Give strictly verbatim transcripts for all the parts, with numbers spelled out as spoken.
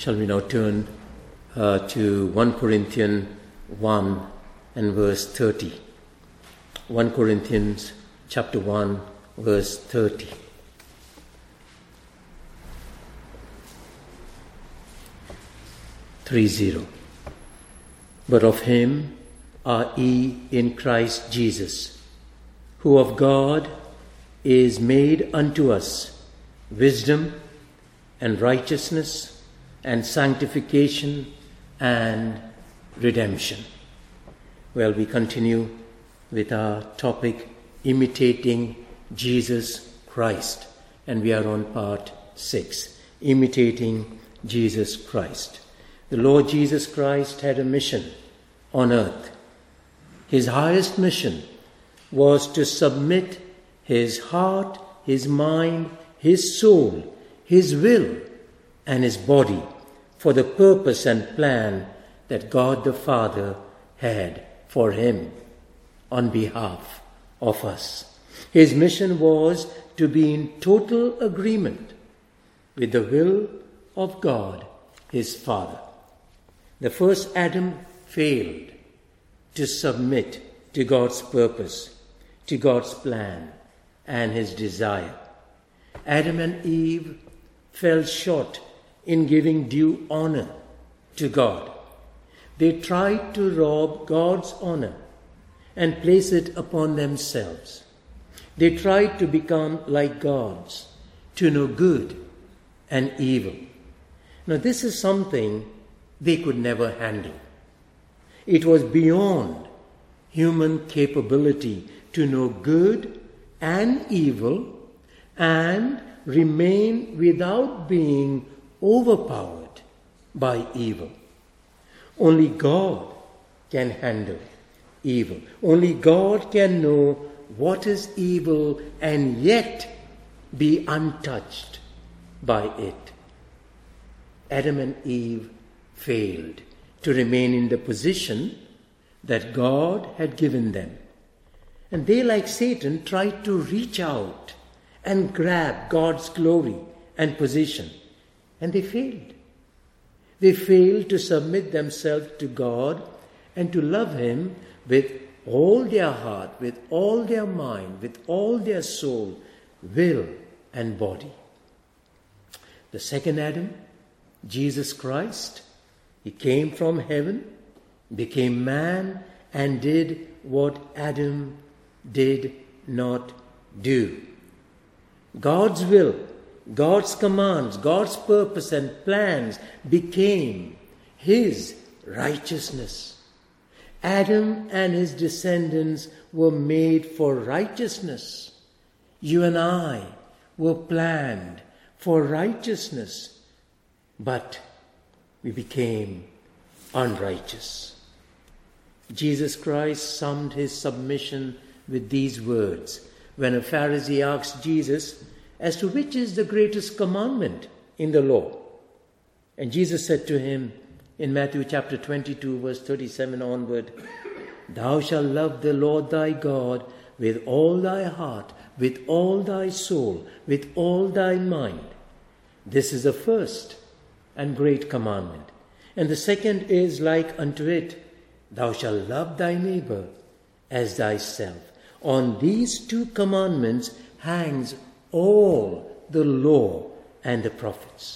Shall we now turn uh, to First Corinthians one and verse thirty. First Corinthians chapter one, verse thirty. Three zero. But of him are ye in Christ Jesus, who of God is made unto us wisdom and righteousness and sanctification and redemption. Well, we continue with our topic, imitating Jesus Christ, and we are on part six, imitating Jesus Christ. The Lord Jesus Christ had a mission on earth. His highest mission was to submit his heart, his mind, his soul, his will, and his body for the purpose and plan that God the Father had for him on behalf of us. His mission was to be in total agreement with the will of God, his Father. The first Adam failed to submit to God's purpose, to God's plan, and his desire. Adam and Eve fell short in giving due honor to God. They tried to rob God's honor and place it upon themselves. They tried to become like gods, to know good and evil. Now, this is something they could never handle. It was beyond human capability to know good and evil and remain without being overpowered by evil. Only God can handle evil. Only God can know what is evil and yet be untouched by it. Adam and Eve failed to remain in the position that God had given them. And they, like Satan, tried to reach out and grab God's glory and position. And they failed. They failed to submit themselves to God and to love him with all their heart, with all their mind, with all their soul, will, and body. The second Adam, Jesus Christ, he came from heaven, became man, and did what Adam did not do. God's will, God's commands, God's purpose and plans became his righteousness. Adam and his descendants were made for righteousness. You and I were planned for righteousness, but we became unrighteous. Jesus Christ summed his submission with these words when a Pharisee asked Jesus as to which is the greatest commandment in the law. And Jesus said to him in Matthew chapter twenty-two, verse thirty-seven onward, "Thou shalt love the Lord thy God with all thy heart, with all thy soul, with all thy mind. This is the first and great commandment. And the second is like unto it, thou shalt love thy neighbor as thyself. On these two commandments hangs all the law and the prophets."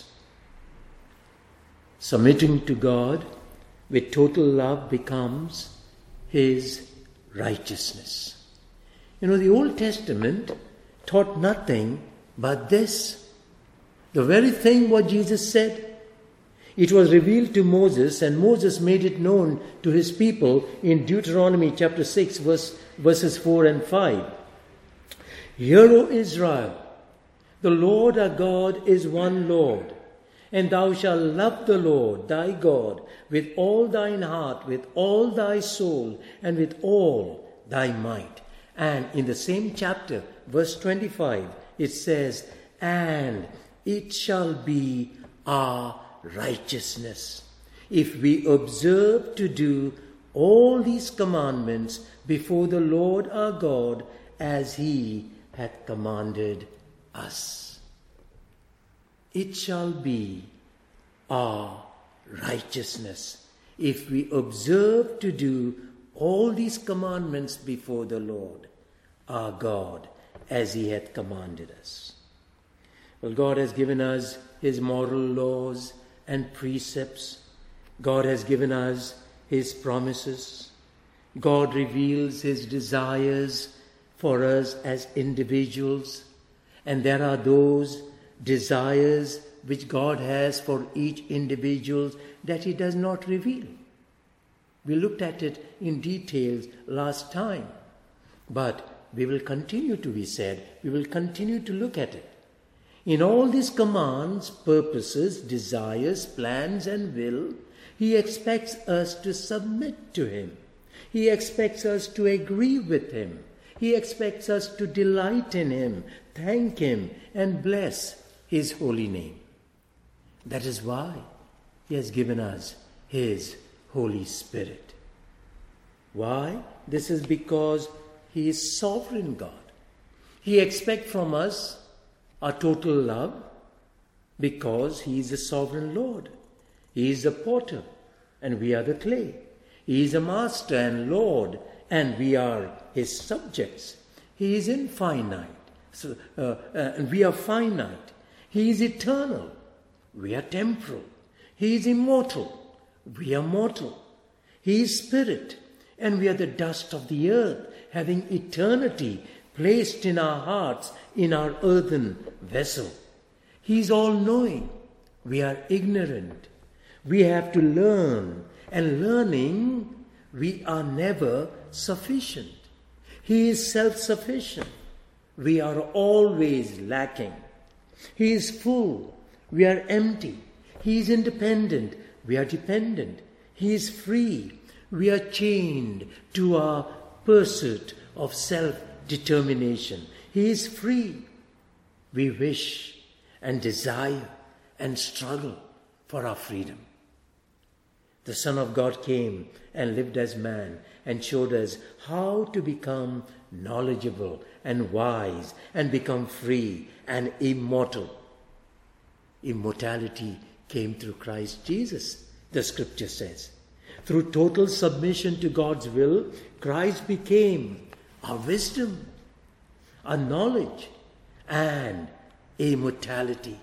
Submitting to God with total love becomes his righteousness. You know, the Old Testament taught nothing but this. The very thing what Jesus said. It was revealed to Moses, and Moses made it known to his people in Deuteronomy chapter six, verse, verses four and five. "Hear, O Israel, the Lord our God is one Lord, and thou shalt love the Lord thy God with all thine heart, with all thy soul, and with all thy might." And in the same chapter, verse twenty-five, it says, "And it shall be our righteousness if we observe to do all these commandments before the Lord our God as he hath commanded us." It shall be our righteousness if we observe to do all these commandments before the Lord our God as he hath commanded us. Well, God has given us his moral laws and precepts. God has given us his promises. God reveals his desires for us as individuals. And there are those desires which God has for each individual that he does not reveal. We looked at it in details last time. But we will continue to be said, we will continue to look at it. In all these commands, purposes, desires, plans and will, he expects us to submit to him. He expects us to agree with him. He expects us to delight in him, thank him and bless his holy name. That is why he has given us his Holy Spirit. Why? This is because he is sovereign God. He expects from us a total love because he is the sovereign Lord. He is the potter and we are the clay. He is a master and Lord and we are his subjects. He is infinite so, uh, uh, and we are finite. He is eternal. We are temporal. He is immortal. We are mortal. He is spirit and we are the dust of the earth, having eternity placed in our hearts in our earthen vessel. He is all-knowing. We are ignorant. We have to learn, and learning, we are never sufficient. He is self-sufficient. We are always lacking. He is full. We are empty. He is independent. We are dependent. He is free. We are chained to our pursuit of self-determination. He is free. We wish and desire and struggle for our freedom. The Son of God came and lived as man and showed us how to become knowledgeable and wise and become free and immortal. Immortality came through Christ Jesus, the scripture says. Through total submission to God's will, Christ became our wisdom, our knowledge, and immortality.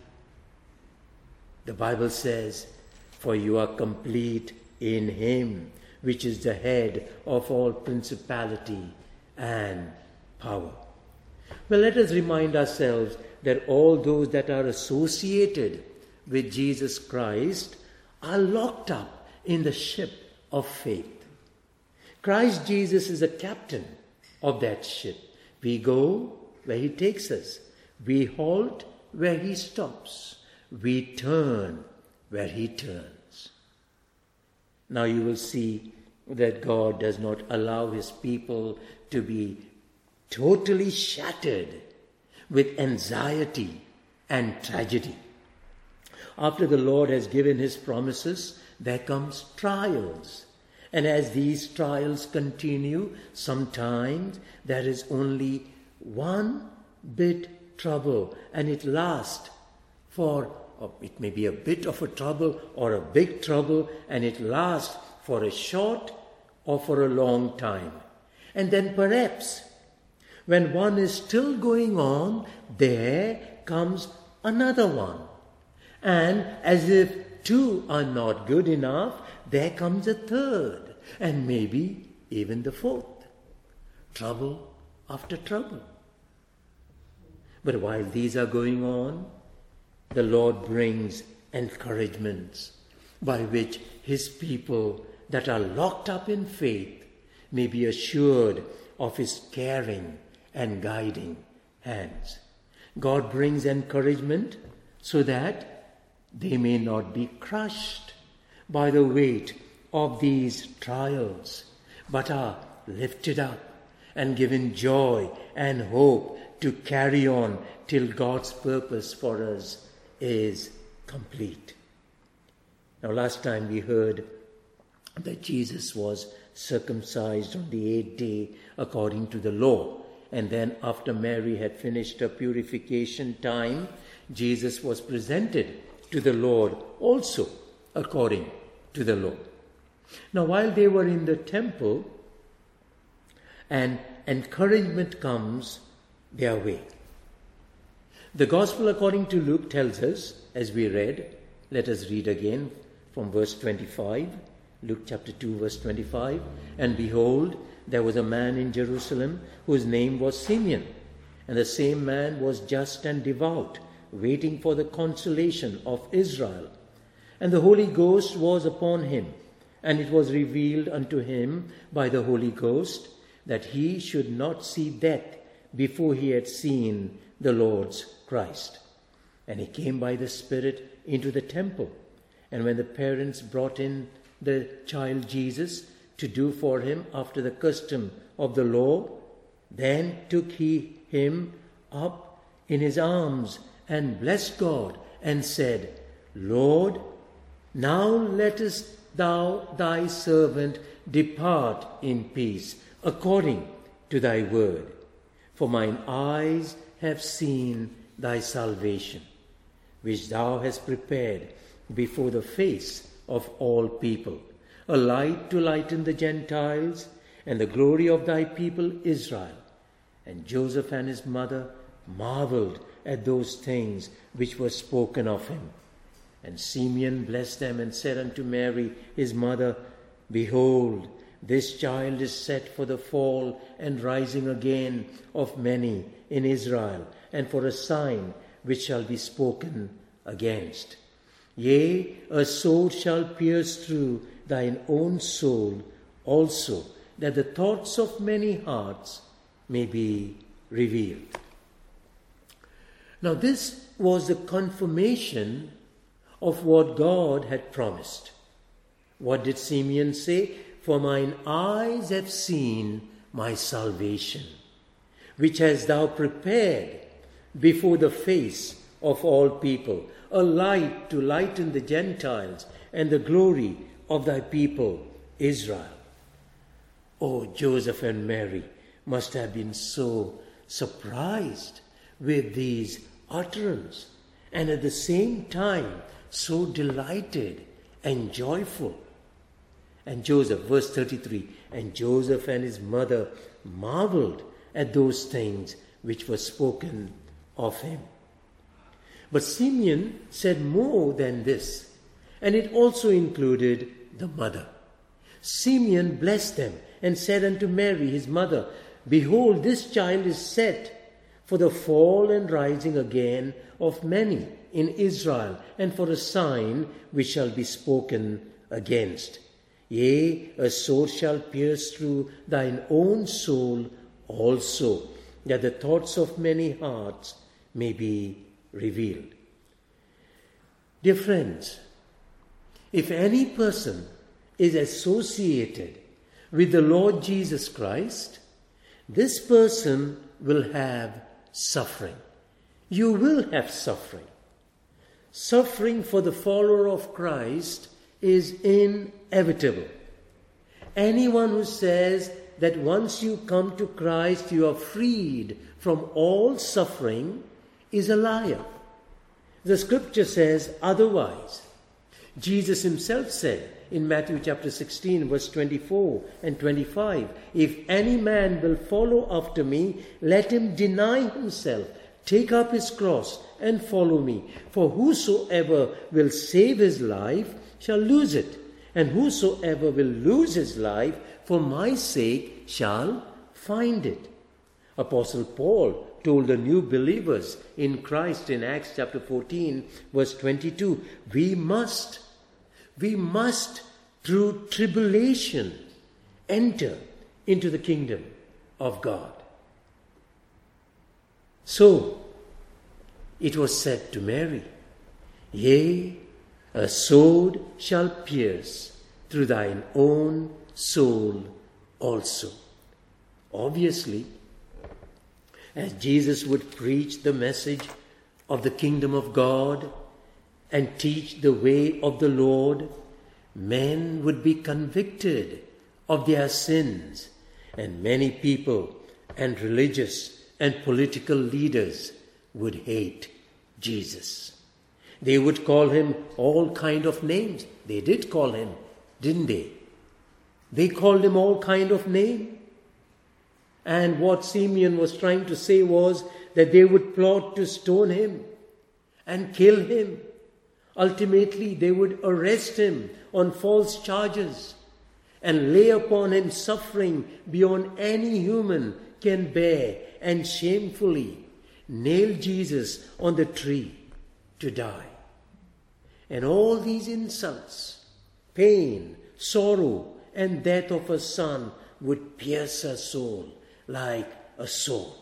The Bible says, "For you are complete in him, which is the head of all principality and power." Well, let us remind ourselves that all those that are associated with Jesus Christ are locked up in the ship of faith. Christ Jesus is the captain of that ship. We go where he takes us. We halt where he stops. We turn where he turns. Now you will see that God does not allow his people to be totally shattered with anxiety and tragedy. After the Lord has given his promises, there comes trials. And as these trials continue, sometimes there is only one bit trouble and it lasts for, or it may be a bit of a trouble or a big trouble, and it lasts for a short or for a long time. And then perhaps when one is still going on, there comes another one. And as if two are not good enough, there comes a third, and maybe even the fourth. Trouble after trouble. But while these are going on, the Lord brings encouragements by which his people that are locked up in faith may be assured of his caring and guiding hands. God brings encouragement so that they may not be crushed by the weight of these trials, but are lifted up and given joy and hope to carry on till God's purpose for us is complete. Now, last time we heard that Jesus was circumcised on the eighth day according to the law. And then after Mary had finished her purification time, Jesus was presented to the Lord also according to the law. Now, while they were in the temple, an encouragement comes their way. The Gospel according to Luke tells us, as we read, let us read again from verse twenty-five, Luke chapter two, verse twenty-five. And behold, there was a man in Jerusalem whose name was Simeon, and the same man was just and devout, waiting for the consolation of Israel. And the Holy Ghost was upon him, and it was revealed unto him by the Holy Ghost that he should not see death before he had seen the Lord's Christ. And he came by the Spirit into the temple. And when the parents brought in the child Jesus to do for him after the custom of the law, then took he him up in his arms and blessed God and said, Lord, now lettest thou thy servant depart in peace according to thy word. For mine eyes have seen thy salvation, which thou hast prepared before the face of all people, a light to lighten the Gentiles, and the glory of thy people Israel. And Joseph and his mother marveled at those things which were spoken of him. And Simeon blessed them and said unto Mary his mother, Behold, this child is set for the fall and rising again of many in Israel, and for a sign which shall be spoken against. Yea, a sword shall pierce through thine own soul also, that the thoughts of many hearts may be revealed. Now this was the confirmation of what God had promised. What did Simeon say? For mine eyes have seen my salvation, which hast thou prepared before the face of all people, a light to lighten the Gentiles, and the glory of thy people Israel. Oh, Joseph and Mary must have been so surprised with these utterances, and at the same time so delighted and joyful. And Joseph, verse thirty-three, and Joseph and his mother marveled at those things which were spoken of him. But Simeon said more than this, and it also included the mother. Simeon blessed them and said unto Mary his mother, Behold, this child is set for the fall and rising again of many in Israel, and for a sign which shall be spoken against. Yea, a sword shall pierce through thine own soul also, that the thoughts of many hearts may be revealed. Dear friends, if any person is associated with the Lord Jesus Christ, this person will have suffering. You will have suffering. Suffering for the follower of Christ is inevitable. Anyone who says that once you come to Christ you are freed from all suffering is a liar. The scripture says otherwise. Jesus himself said in Matthew chapter sixteen, verse twenty-four and twenty-five, If any man will follow after me, let him deny himself, take up his cross, and follow me. For whosoever will save his life shall lose it, and whosoever will lose his life for my sake shall find it. Apostle Paul told the new believers in Christ in Acts chapter fourteen, verse twenty-two, we must, we must through tribulation enter into the kingdom of God. So it was said to Mary, Yea, a sword shall pierce through thine own soul also. Obviously, as Jesus would preach the message of the kingdom of God and teach the way of the Lord, men would be convicted of their sins, and many people and religious and political leaders would hate Jesus. They would call him all kind of names. They did call him, didn't they? They called him all kind of name. And what Simeon was trying to say was that they would plot to stone him and kill him. Ultimately, they would arrest him on false charges and lay upon him suffering beyond any human can bear, and shamefully nail Jesus on the tree to die. And all these insults, pain, sorrow, and death of a son would pierce her soul like a sword.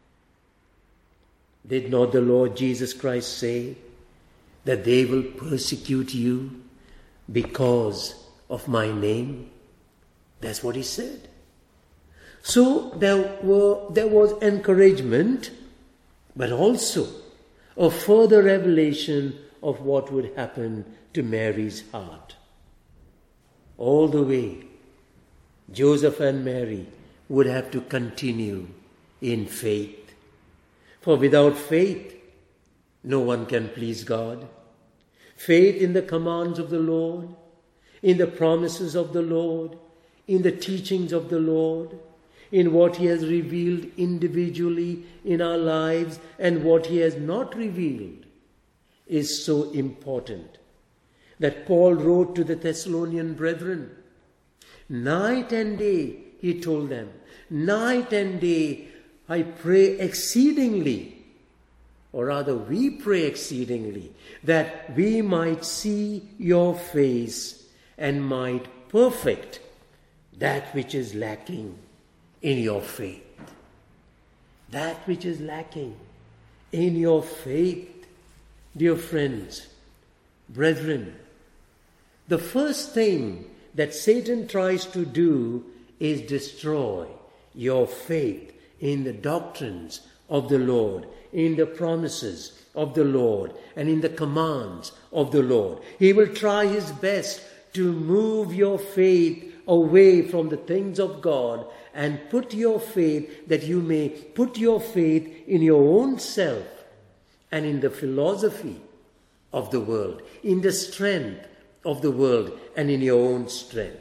Did not the Lord Jesus Christ say that they will persecute you because of my name? That's what he said. So there were there was encouragement, but also a further revelation of what would happen to Mary's heart. All the way, Joseph and Mary would have to continue in faith. For without faith, no one can please God. Faith in the commands of the Lord, in the promises of the Lord, in the teachings of the Lord, in what he has revealed individually in our lives and what he has not revealed, is so important that Paul wrote to the Thessalonian brethren. Night and day, he told them, night and day I pray exceedingly, or rather we pray exceedingly, that we might see your face and might perfect that which is lacking in your faith. That which is lacking in your faith. Dear friends, brethren, the first thing that Satan tries to do is destroy your faith in the doctrines of the Lord, in the promises of the Lord, and in the commands of the Lord. He will try his best to move your faith away from the things of God and put your faith, that you may put your faith in your own self and in the philosophy of the world, in the strength of the world, and in your own strength.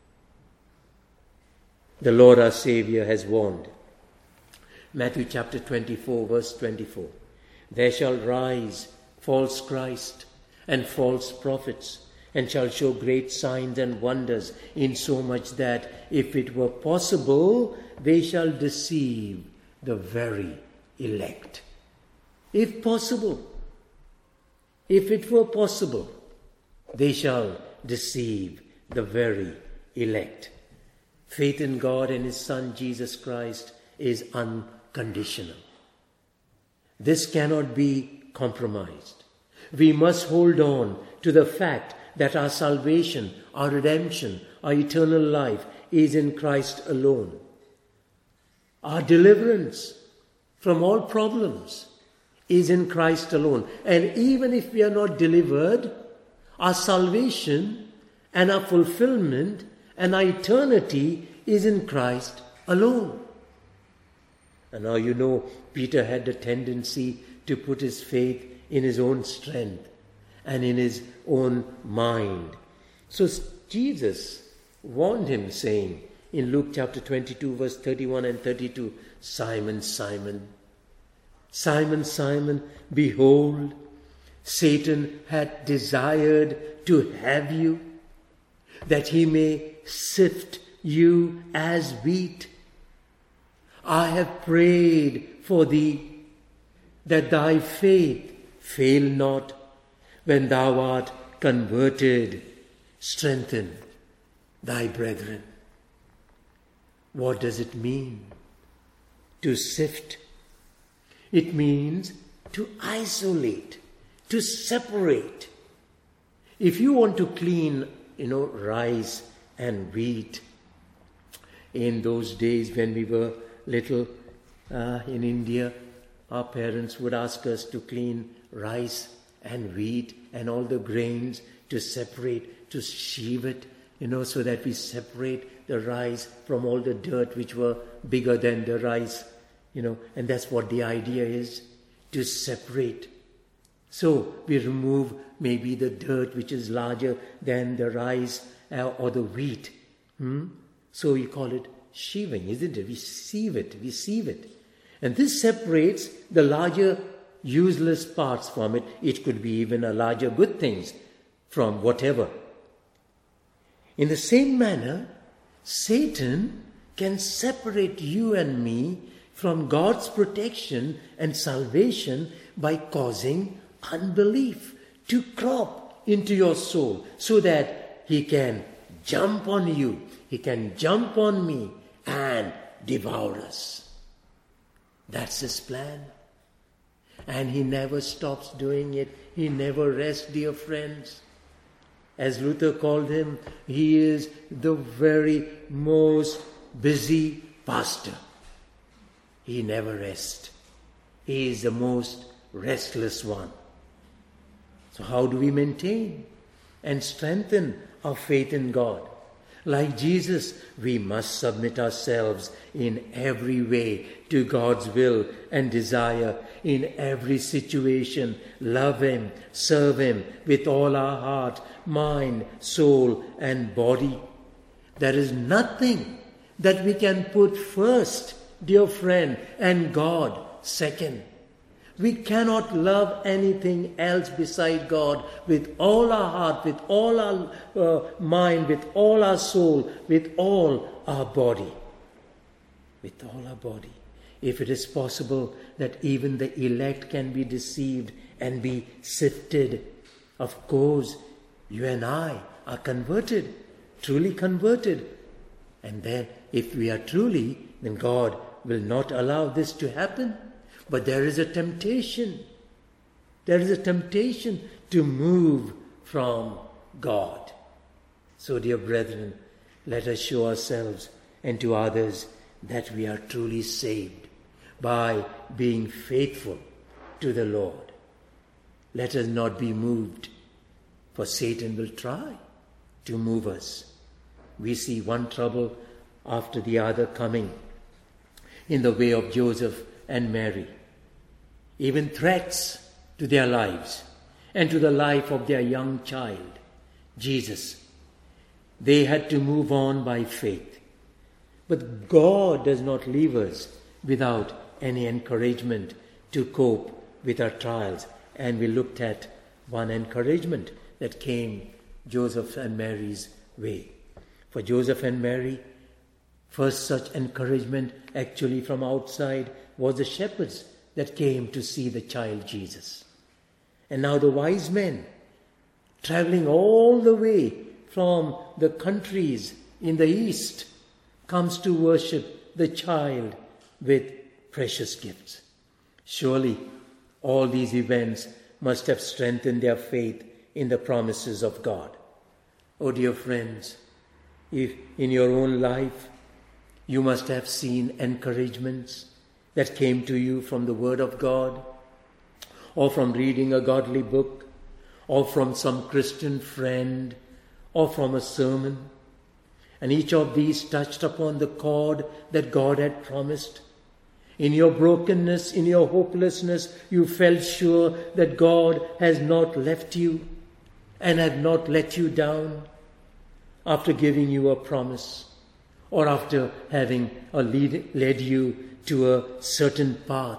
The Lord our Savior has warned. Matthew chapter twenty-four, verse twenty-four. There shall rise false Christ and false prophets, and shall show great signs and wonders, insomuch that, if it were possible, they shall deceive the very elect. If possible, if it were possible, they shall deceive the very elect. Faith in God and his Son Jesus Christ is unconditional. This cannot be compromised. We must hold on to the fact that our salvation, our redemption, our eternal life is in Christ alone. Our deliverance from all problems is in Christ alone. And even if we are not delivered, our salvation and our fulfillment and our eternity is in Christ alone. And now you know, Peter had the tendency to put his faith in his own strength and in his own mind. So Jesus warned him, saying in Luke chapter twenty-two, verse thirty-one and thirty-two, Simon, Simon, Simon, Simon, behold, Satan hath desired to have you, that he may sift you as wheat. I have prayed for thee, that thy faith fail not. When thou art converted, strengthen thy brethren. What does it mean to sift? It means to isolate, to separate. If you want to clean, you know, rice and wheat, in those days when we were little uh, in India, our parents would ask us to clean rice and wheat and all the grains, to separate, to sieve it, you know, so that we separate the rice from all the dirt which were bigger than the rice, you know, and that's what the idea is, to separate. So we remove maybe the dirt which is larger than the rice uh, or the wheat. Hmm? So you call it sheaving, isn't it? We sieve it, we sieve it. And this separates the larger useless parts from it. It could be even a larger good things from whatever. In the same manner, Satan can separate you and me from God's protection and salvation by causing unbelief to crop into your soul so that he can jump on you, he can jump on me and devour us. That's his plan. And he never stops doing it. He never rests, dear friends. As Luther called him, he is the very most busy pastor. He never rests. He is the most restless one. So how do we maintain and strengthen our faith in God? Like Jesus, we must submit ourselves in every way to God's will and desire in every situation. Love Him, serve Him with all our heart, mind, soul and body. There is nothing that we can put first, dear friend, and God second. We cannot love anything else beside God with all our heart, with all our uh, mind, with all our soul, with all our body. With all our body. If it is possible that even the elect can be deceived and be sifted, of course, you and I are converted, truly converted. And then, if we are truly, then God will not allow this to happen. But there is a temptation. There is a temptation to move from God. So, dear brethren, let us show ourselves and to others that we are truly saved by being faithful to the Lord. Let us not be moved, for Satan will try to move us. We see one trouble after the other coming in the way of Joseph and Mary. Even threats to their lives and to the life of their young child, Jesus. They had to move on by faith. But God does not leave us without any encouragement to cope with our trials. And we looked at one encouragement that came Joseph and Mary's way. For Joseph and Mary, first such encouragement actually from outside was the shepherds that came to see the child Jesus. And now the wise men, traveling all the way from the countries in the east, comes to worship the child with precious gifts. Surely all these events must have strengthened their faith in the promises of God. Oh dear friends, if in your own life you must have seen encouragements that came to you from the Word of God, or from reading a godly book, or from some Christian friend, or from a sermon. And each of these touched upon the chord that God had promised. In your brokenness, in your hopelessness, you felt sure that God has not left you and had not let you down after giving you a promise, or after having a lead, led you to a certain path.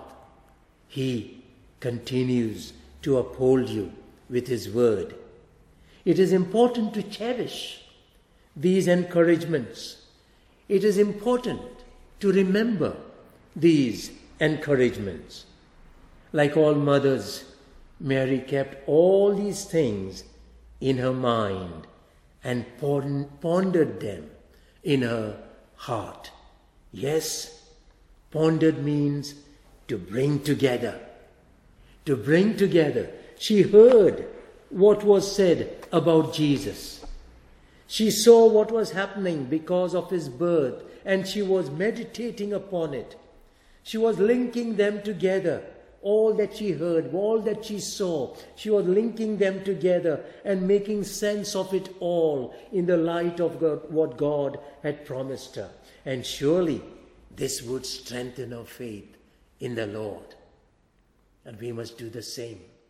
He continues to uphold you with His word. It is important to cherish these encouragements. It is important to remember these encouragements. Like all mothers, Mary kept all these things in her mind and pondered them in her heart. Yes, pondered means to bring together. To bring together. She heard what was said about Jesus. She saw what was happening because of His birth, and she was meditating upon it. She was linking them together. All that she heard, all that she saw, she was linking them together and making sense of it all in the light of God, what God had promised her. And surely this would strengthen her faith in the Lord. And we must do the same.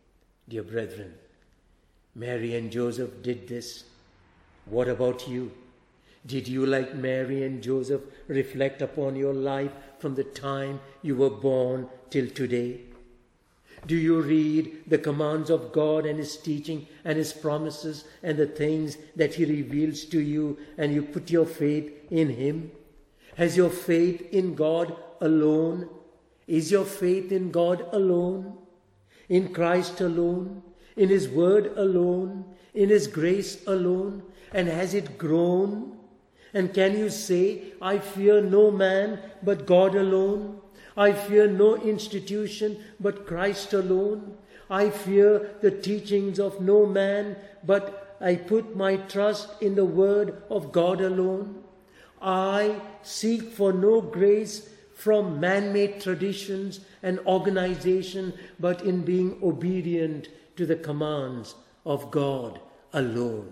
Dear brethren, Mary and Joseph did this. What about you? Did you, like Mary and Joseph, reflect upon your life from the time you were born till today? Do you read the commands of God and His teaching and His promises and the things that He reveals to you, and you put your faith in Him? Has your faith in God alone? Is your faith in God alone? In Christ alone? In His Word alone? In His grace alone? And has it grown? And can you say, I fear no man but God alone? I fear no institution but Christ alone. I fear the teachings of no man, but I put my trust in the word of God alone. I seek for no grace from man-made traditions and organization, but in being obedient to the commands of God alone.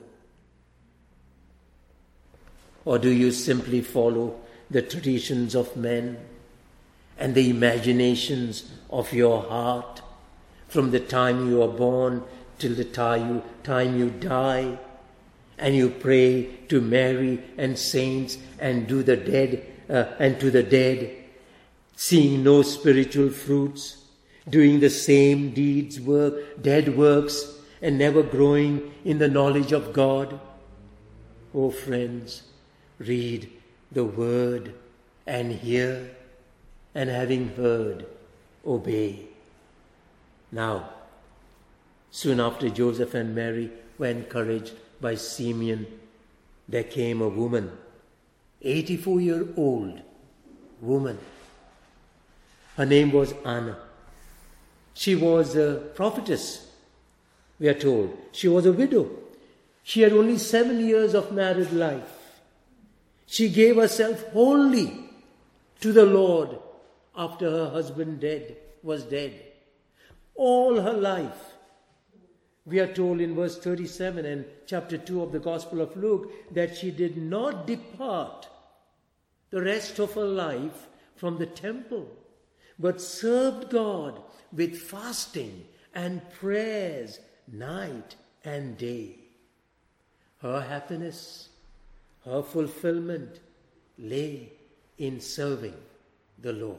Or do you simply follow the traditions of men and the imaginations of your heart from the time you are born till the time you, time you die, and you pray to Mary and saints and do the dead uh, and to the dead, seeing no spiritual fruits, doing the same deeds, work, dead works, and never growing in the knowledge of God? Oh friends, read the word and hear, and having heard, obey. Now, soon after Joseph and Mary were encouraged by Simeon, there came a woman, eighty-four-year-old woman. Her name was Anna. She was a prophetess, we are told. She was a widow. She had only seven years of married life. She gave herself wholly to the Lord after her husband dead was dead. All her life, we are told in verse thirty-seven and chapter two of the Gospel of Luke, that she did not depart the rest of her life from the temple, but served God with fasting and prayers night and day. Her happiness, her fulfillment lay in serving the Lord.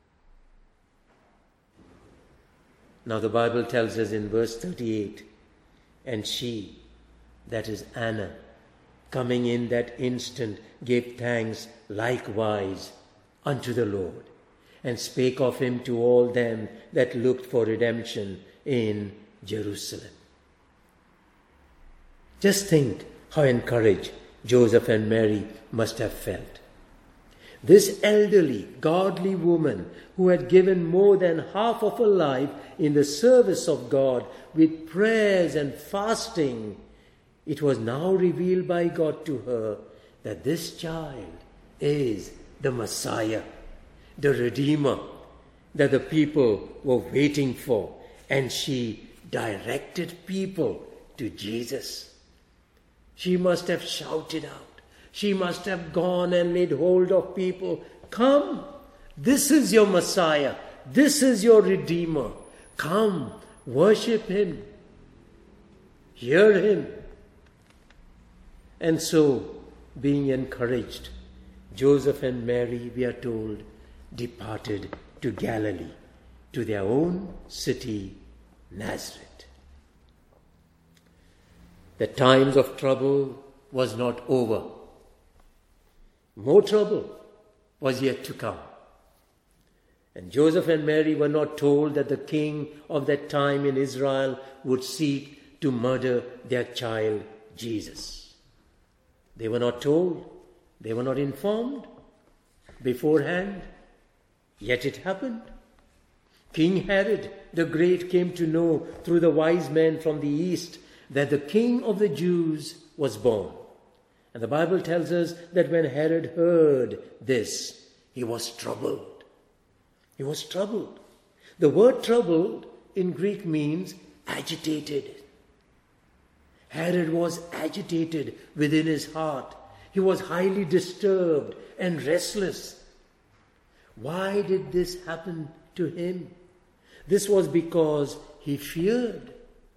Now the Bible tells us in verse thirty-eight, and she, that is Anna, coming in that instant, gave thanks likewise unto the Lord, and spake of him to all them that looked for redemption in Jerusalem. Just think how encouraged Joseph and Mary must have felt. This elderly, godly woman who had given more than half of her life in the service of God with prayers and fasting, it was now revealed by God to her that this child is the Messiah, the Redeemer that the people were waiting for, and she directed people to Jesus. She must have shouted out. She must have gone and laid hold of people. Come, this is your Messiah. This is your Redeemer. Come, worship Him. Hear Him. And so, being encouraged, Joseph and Mary, we are told, departed to Galilee, to their own city, Nazareth. The times of trouble was not over. More trouble was yet to come. And Joseph and Mary were not told that the king of that time in Israel would seek to murder their child, Jesus. They were not told. They were not informed beforehand. Yet it happened. King Herod the Great came to know through the wise men from the east that the King of the Jews was born. And the Bible tells us that when Herod heard this, he was troubled. He was troubled. The word troubled in Greek means agitated. Herod was agitated within his heart. He was highly disturbed and restless. Why did this happen to him? This was because he feared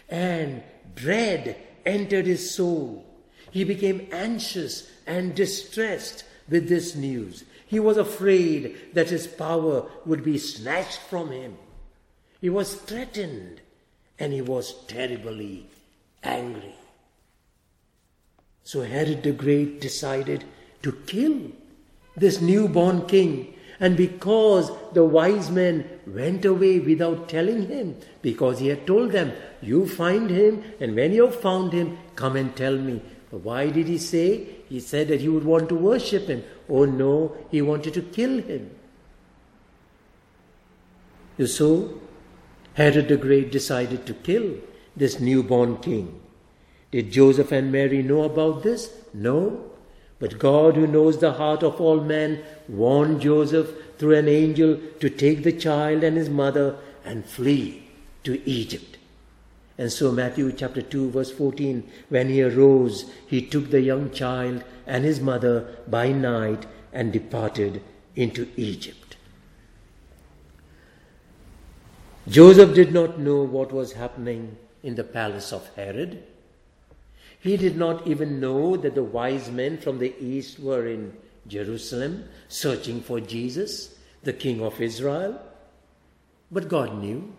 and dread entered his soul. He became anxious and distressed with this news. He was afraid that his power would be snatched from him. He was threatened and he was terribly angry. So Herod the Great decided to kill this newborn king. And because the wise men went away without telling him, because he had told them, you find him, and when you have found him, come and tell me. But why did he say? He said that he would want to worship him. Oh no, he wanted to kill him. So Herod the Great decided to kill this newborn king. Did Joseph and Mary know about this? No. But God, who knows the heart of all men, warned Joseph through an angel to take the child and his mother and flee to Egypt. And so Matthew chapter two verse fourteen, when he arose, he took the young child and his mother by night and departed into Egypt. Joseph did not know what was happening in the palace of Herod. He did not even know that the wise men from the east were in Jerusalem searching for Jesus, the King of Israel. But God knew.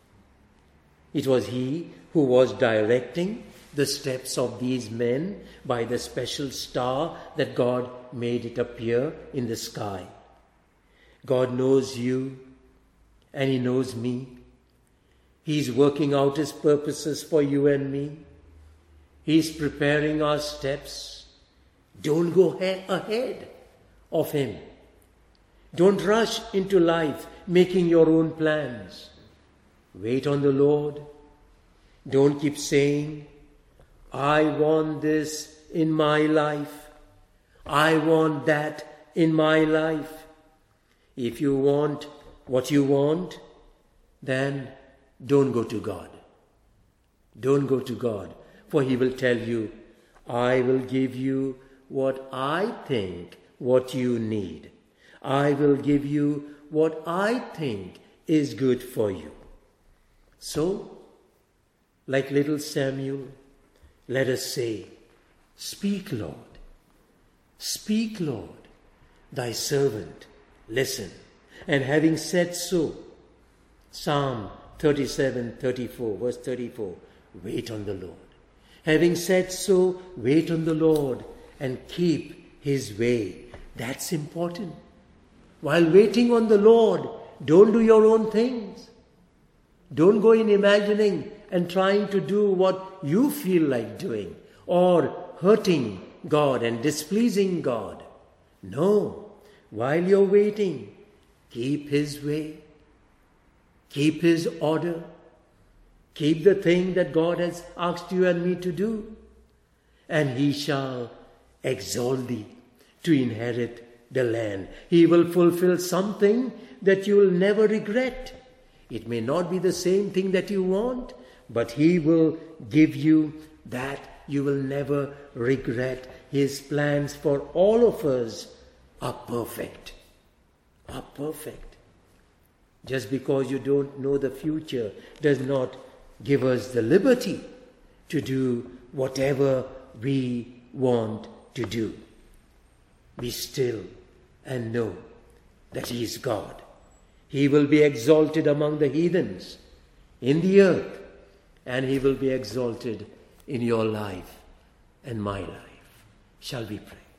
It was He who was directing the steps of these men by the special star that God made it appear in the sky. God knows you and He knows me. He's working out His purposes for you and me. He's preparing our steps. Don't go ahead of Him. Don't rush into life making your own plans. Wait on the Lord. Don't keep saying, I want this in my life. I want that in my life. If you want what you want, then don't go to God. Don't go to God. For He will tell you, I will give you what I think, what you need. I will give you what I think is good for you. So, like little Samuel, let us say, speak, Lord. Speak, Lord. Thy servant, listen. And having said so, Psalm thirty-seven, thirty-four, verse thirty-four, wait on the Lord. Having said so, wait on the Lord and keep His way. That's important. While waiting on the Lord, don't do your own things. Don't go in imagining and trying to do what you feel like doing or hurting God and displeasing God. No. While you're waiting, keep His way. Keep His order. Keep the thing that God has asked you and me to do. And He shall exalt thee to inherit the land. He will fulfill something that you will never regret. It may not be the same thing that you want, but He will give you that you will never regret. His plans for all of us are perfect. Are perfect. Just because you don't know the future does not give us the liberty to do whatever we want to do. Be still and know that He is God. He will be exalted among the heathens in the earth, and He will be exalted in your life and my life. Shall we pray?